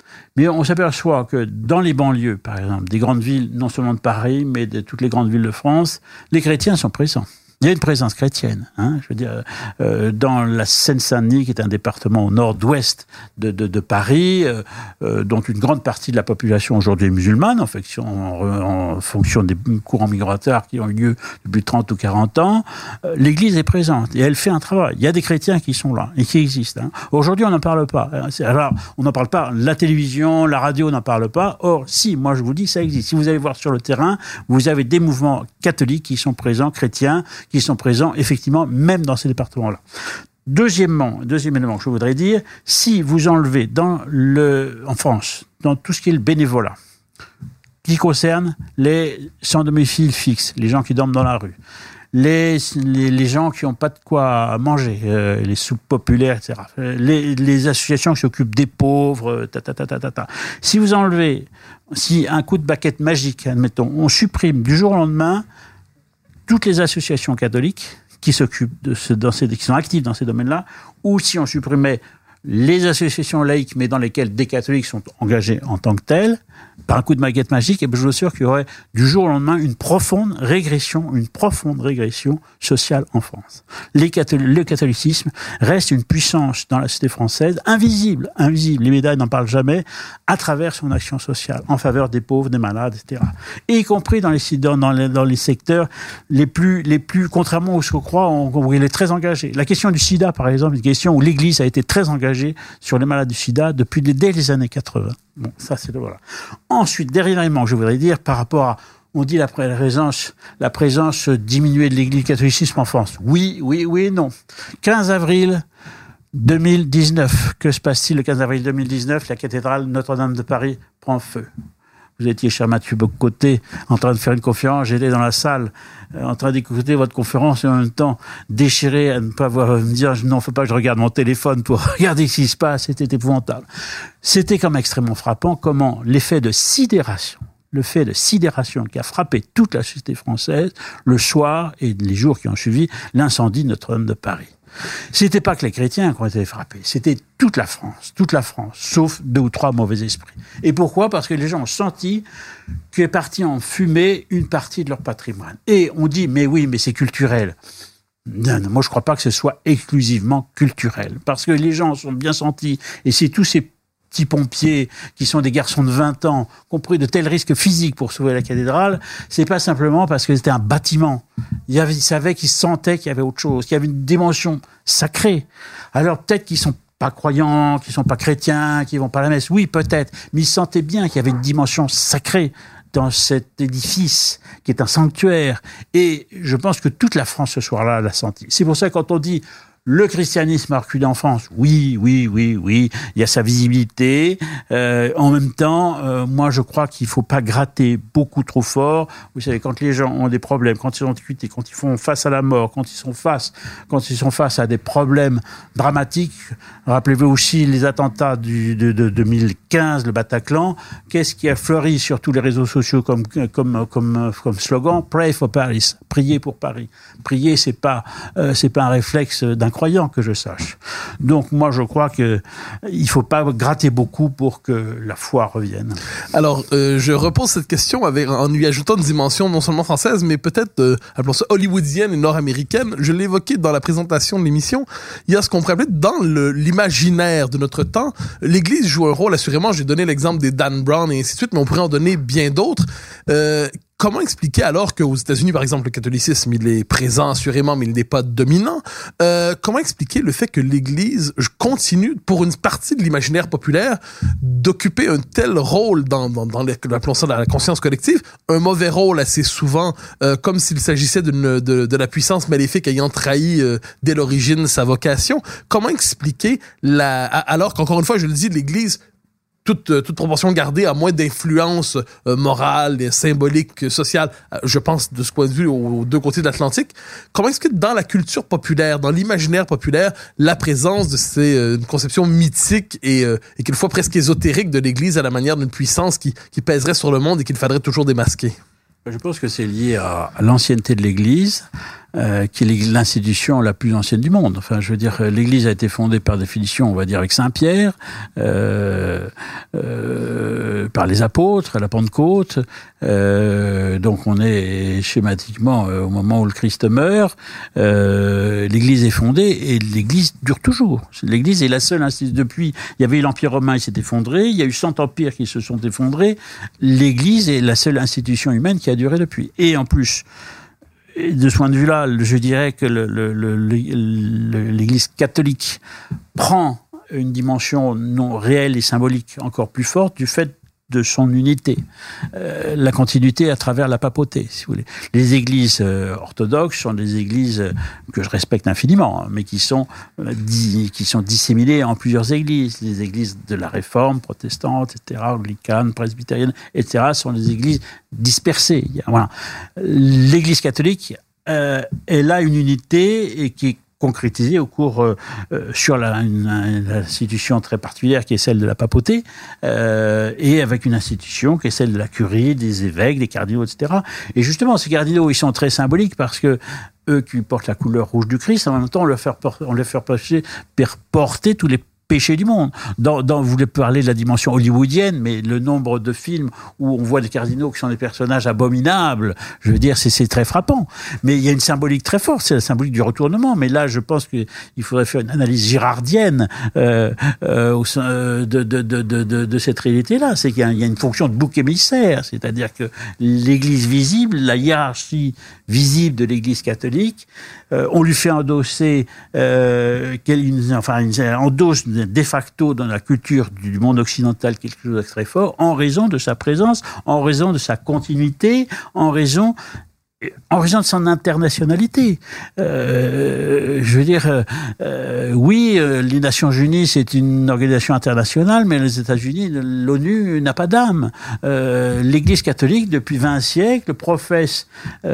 Mais on s'aperçoit que dans les banlieues, par exemple, des grandes villes, non seulement de Paris, mais de toutes les grandes villes de France, les chrétiens sont présents. Il y a une présence chrétienne, hein, je veux dire, euh, dans la Seine-Saint-Denis, qui est un département au nord-ouest de, de, de Paris, euh, euh, dont une grande partie de la population aujourd'hui est musulmane, en fonction, en, en fonction des courants migratoires qui ont eu lieu depuis trente ou quarante ans. Euh, L'Église est présente et elle fait un travail. Il y a des chrétiens qui sont là et qui existent. Hein. Aujourd'hui, on n'en parle pas. Alors, on n'en parle pas. La télévision, la radio n'en parle pas. Or, si, moi je vous dis, ça existe. Si vous allez voir sur le terrain, vous avez des mouvements catholiques qui sont présents, chrétiens, qui sont présents, effectivement, même dans ces départements-là. Deuxièmement, deuxième élément que je voudrais dire, si vous enlevez dans le, en France, dans tout ce qui est le bénévolat, qui concerne les sans domicile fixe, les gens qui dorment dans la rue, les, les, les gens qui n'ont pas de quoi manger, euh, les soupes populaires, et cetera, les, les associations qui s'occupent des pauvres, ta, ta, ta, ta, ta, ta. Si vous enlevez, si un coup de baguette magique, admettons, on supprime du jour au lendemain toutes les associations catholiques qui s'occupent de ce, dans ces, qui sont actives dans ces domaines-là, ou si on supprimait les associations laïques, mais dans lesquelles des catholiques sont engagés en tant que tels, par un coup de baguette magique, et bien je vous assure qu'il y aurait du jour au lendemain une profonde régression, une profonde régression sociale en France. Les catholiques, le catholicisme reste une puissance dans la société française, invisible, invisible, les médias n'en parlent jamais, à travers son action sociale, en faveur des pauvres, des malades, et cetera. Et y compris dans les, dans les, dans les secteurs les plus, les plus, contrairement à ce qu'on croit, où il est très engagé. La question du sida, par exemple, est une question où l'Église a été très engagée sur les malades du sida depuis dès les années quatre-vingts. Bon, ça c'est le voilà. Ensuite, dernièrement, je voudrais dire, par rapport à, on dit la présence, la présence diminuée de l'Église catholicisme en France. Oui, oui, oui, non. quinze avril deux mille dix-neuf. Que se passe-t-il le quinze avril deux mille dix-neuf? La cathédrale Notre-Dame de Paris prend feu. Vous étiez, cher Mathieu Bock-Côté, en train de faire une conférence. J'étais dans la salle, euh, en train d'écouter votre conférence et en même temps déchiré à ne pas voir, me dire non, faut pas que je regarde mon téléphone pour regarder ce qui se passe. C'était épouvantable. C'était comme extrêmement frappant comment l'effet de sidération, le fait de sidération qui a frappé toute la société française le soir et les jours qui ont suivi l'incendie de Notre-Dame de Paris. C'était pas que les chrétiens qui ont été frappés, c'était toute la France, toute la France, sauf deux ou trois mauvais esprits. Et pourquoi? Parce que les gens ont senti qu'est parti en fumée une partie de leur patrimoine. Et on dit, mais oui, mais c'est culturel. Non, non, moi je crois pas que ce soit exclusivement culturel, parce que les gens sont bien sentis, et c'est tous ces petits pompiers qui sont des garçons de vingt ans, qui ont pris de tels risques physiques pour sauver la cathédrale, c'est pas simplement parce que c'était un bâtiment. Il y avait, ils savaient qu'ils sentaient qu'il y avait autre chose, qu'il y avait une dimension sacrée. Alors peut-être qu'ils sont pas croyants, qu'ils sont pas chrétiens, qu'ils vont pas à la messe. Oui, peut-être. Mais ils sentaient bien qu'il y avait une dimension sacrée dans cet édifice qui est un sanctuaire. Et je pense que toute la France ce soir-là l'a senti. C'est pour ça que quand on dit le christianisme a reculé en France, oui, oui, oui, oui, il y a sa visibilité. Euh, en même temps, euh, moi, je crois qu'il faut pas gratter beaucoup trop fort. Vous savez, quand les gens ont des problèmes, quand ils sont discutés, quand ils font face à la mort, quand ils sont face, quand ils sont face à des problèmes dramatiques. Rappelez-vous aussi les attentats du, de, de deux mille quinze, le Bataclan. Qu'est-ce qui a fleuri sur tous les réseaux sociaux comme, comme, comme, comme slogan? Pray for Paris. Prier pour Paris. Prier, c'est pas, euh, c'est pas un réflexe d'un croyant que je sache. Donc moi je crois que il faut pas gratter beaucoup pour que la foi revienne. Alors euh, je repose cette question avec, en lui ajoutant une dimension non seulement française mais peut-être euh, appelons ça hollywoodienne et nord-américaine. Je l'ai évoqué dans la présentation de l'émission. Il y a ce qu'on pourrait appeler dans le, l'imaginaire de notre temps. L'Église joue un rôle assurément. J'ai donné l'exemple des Dan Brown et ainsi de suite, mais on pourrait en donner bien d'autres. Euh, Comment expliquer alors qu'aux États-Unis, par exemple, le catholicisme, il est présent assurément, mais il n'est pas dominant? Euh, comment expliquer le fait que l'Église continue, pour une partie de l'imaginaire populaire, d'occuper un tel rôle dans, dans, dans, les, appelons ça la conscience collective, un mauvais rôle assez souvent, euh, comme s'il s'agissait d'une, de, de la puissance maléfique ayant trahi euh, dès l'origine sa vocation? Comment expliquer la, alors qu'encore une fois, je le dis, l'Église Toute, toute proportion gardée, à moins d'influence euh, morale, symbolique, sociale, euh, je pense de ce point de vue aux, aux deux côtés de l'Atlantique. Comment est-ce que dans la culture populaire, dans l'imaginaire populaire, la présence de ces euh, une conception mythique et, euh, et quelquefois presque ésotérique de l'Église à la manière d'une puissance qui, qui pèserait sur le monde et qu'il faudrait toujours démasquer? Je pense que c'est lié à, à l'ancienneté de l'Église, euh, qui est l'institution la plus ancienne du monde. Enfin, je veux dire, l'Église a été fondée par définition, on va dire, avec Saint Pierre, euh, euh, par les apôtres, à la Pentecôte. Euh, donc, on est schématiquement euh, au moment où le Christ meurt. Euh, L'Église est fondée et l'Église dure toujours. L'Église est la seule institution. Depuis, il y avait eu l'Empire romain, il s'est effondré. Il y a eu cent empires qui se sont effondrés. L'Église est la seule institution humaine qui a duré depuis. Et en plus, de ce point de vue-là, je dirais que le, le, le, le, l'Église catholique prend une dimension non réelle et symbolique encore plus forte du fait de son unité, euh, la continuité à travers la papauté, si vous voulez. Les églises euh, orthodoxes sont des églises euh, que je respecte infiniment, hein, mais qui sont euh, di- qui sont disséminées en plusieurs églises. Les églises de la Réforme, protestantes, et cetera, anglicanes, presbytériennes, et cetera, sont des églises dispersées. Il y a, voilà. L'Église catholique, euh, elle a une unité et qui est concrétisée au cours euh, sur la, une, une institution très particulière qui est celle de la papauté euh, et avec une institution qui est celle de la curie, des évêques, des cardinaux, et cetera. Et justement, ces cardinaux, ils sont très symboliques parce que eux qui portent la couleur rouge du Christ, en même temps, on leur fait porter, on leur fait porter, porter tous les péché du monde. Dans, dans, vous voulez parler de la dimension hollywoodienne, mais le nombre de films où on voit des cardinaux qui sont des personnages abominables, je veux dire, c'est, c'est très frappant. Mais il y a une symbolique très forte, c'est la symbolique du retournement. Mais là, je pense qu'il faudrait faire une analyse girardienne euh, euh, au sein de, de, de, de, de, de cette réalité-là. C'est qu'il y a, il y a une fonction de bouc émissaire, c'est-à-dire que l'Église visible, la hiérarchie visible de l'Église catholique, euh, on lui fait endosser, euh, une, enfin, une, endosse de facto dans la culture du monde occidental quelque chose de très fort, en raison de sa présence, en raison de sa continuité, en raison, en raison de son internationalité. Euh, je veux dire, euh, oui, euh, les Nations Unies, c'est une organisation internationale, mais les États-Unis, l'ONU n'a pas d'âme. Euh, L'Église catholique, depuis vingt siècles, professe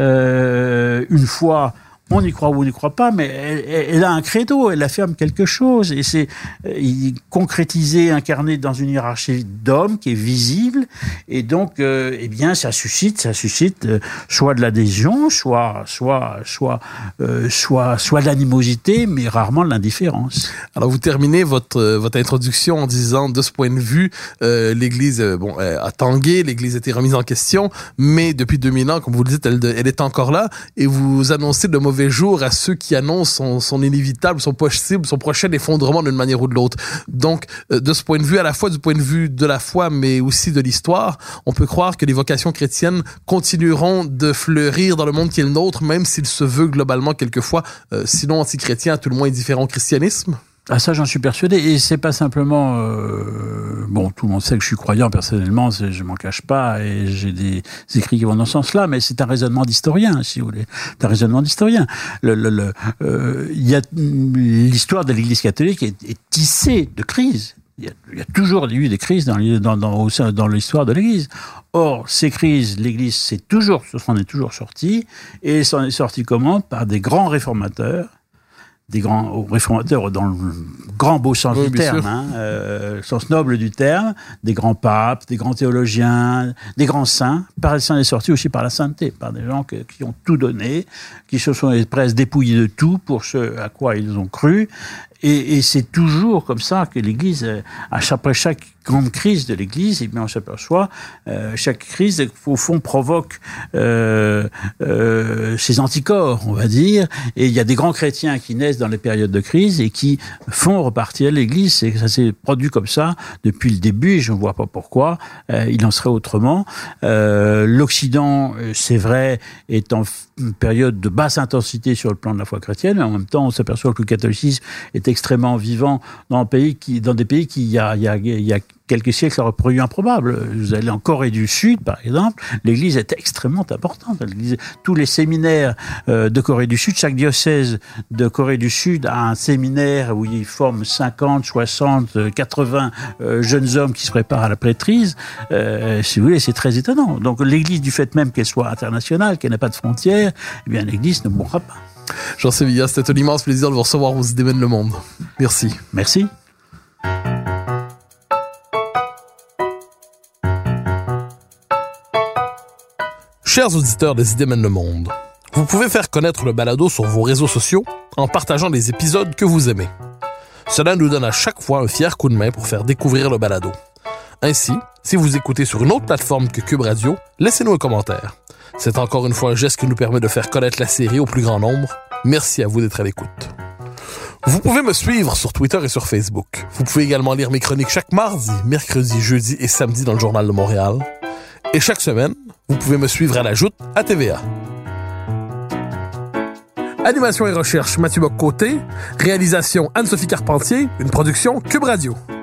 euh, une foi. On y croit ou on n'y croit pas, mais elle, elle a un credo, elle affirme quelque chose, et c'est euh, concrétisé, incarné dans une hiérarchie d'hommes qui est visible, et donc, euh, eh bien, ça suscite, ça suscite euh, soit de l'adhésion, soit, soit, soit, euh, soit, soit de l'animosité, mais rarement de l'indifférence. Alors, vous terminez votre euh, votre introduction en disant, de ce point de vue, euh, l'Église, euh, bon, euh, a tangué, l'Église a été remise en question, mais depuis deux mille ans, comme vous le dites, elle, elle est encore là, et vous annoncez de mauvais jour à ceux qui annoncent son, son inévitable, son possible, son prochain effondrement d'une manière ou de l'autre. Donc, euh, de ce point de vue, à la fois du point de vue de la foi, mais aussi de l'histoire, on peut croire que les vocations chrétiennes continueront de fleurir dans le monde qui est le nôtre, même s'il se veut globalement quelquefois, euh, sinon anti-chrétien, à tout le moins indifférent au christianisme. Ah, ça, j'en suis persuadé. Et c'est pas simplement... Euh, bon, tout le monde sait que je suis croyant, personnellement, je m'en cache pas, et j'ai des écrits qui vont dans ce sens-là, mais c'est un raisonnement d'historien, si vous voulez. C'est un raisonnement d'historien. Le, le, le, euh, y a, l'histoire de l'Église catholique est, est tissée de crises. Il y, a, il y a toujours eu des crises dans, dans, dans, dans l'histoire de l'Église. Or, ces crises, l'Église s'en toujours, est toujours sortie, et s'en est sortie comment? Par des grands réformateurs, des grands réformateurs dans le grand beau sens oui, du terme, hein, euh, sens noble du terme, des grands papes, des grands théologiens, des grands saints, par ça est sorti aussi par la sainteté, par des gens que, qui ont tout donné, qui se sont presque dépouillés de tout pour ce à quoi ils ont cru. Et, et c'est toujours comme ça que l'Église, après chaque grande crise de l'Église, et bien on s'aperçoit, euh, chaque crise, au fond, provoque euh, euh, ces anticorps, on va dire. Et il y a des grands chrétiens qui naissent dans les périodes de crise et qui font repartir l'Église. C'est, ça s'est produit comme ça depuis le début, et je ne vois pas pourquoi euh, il en serait autrement. Euh, L'Occident, c'est vrai, est en une période de basse intensité sur le plan de la foi chrétienne, mais en même temps, on s'aperçoit que le catholicisme est extrêmement vivant dans, un pays qui, dans des pays qui, il y a, il y a, il y a quelques siècles, auraient paru improbable. Vous allez en Corée du Sud, par exemple, l'Église est extrêmement importante. L'Église, tous les séminaires euh, de Corée du Sud, chaque diocèse de Corée du Sud a un séminaire où ils forment cinquante, soixante, quatre-vingts euh, jeunes hommes qui se préparent à la prêtrise. Euh, si vous voulez, c'est très étonnant. Donc l'Église, du fait même qu'elle soit internationale, qu'elle n'a pas de frontières, eh bien l'Église ne mourra pas. Jean Sévillia, c'était un immense plaisir de vous recevoir aux Idées mènent le monde. Merci. Merci. Chers auditeurs des Idées mènent le monde, Vous pouvez faire connaître le balado sur vos réseaux sociaux en partageant les épisodes que vous aimez. Cela nous donne à chaque fois un fier coup de main pour faire découvrir le balado. Ainsi, si vous écoutez sur une autre plateforme que Cube Radio, laissez-nous un commentaire. C'est encore une fois un geste qui nous permet de faire connaître la série au plus grand nombre. Merci à vous d'être à l'écoute. Vous pouvez me suivre sur Twitter et sur Facebook. Vous pouvez également lire mes chroniques chaque mardi, mercredi, jeudi et samedi dans le Journal de Montréal. Et chaque semaine, vous pouvez me suivre à la Joute à T V A. Animation et recherche, Mathieu Bock-Côté. Réalisation, Anne-Sophie Carpentier. Une production Cube Radio.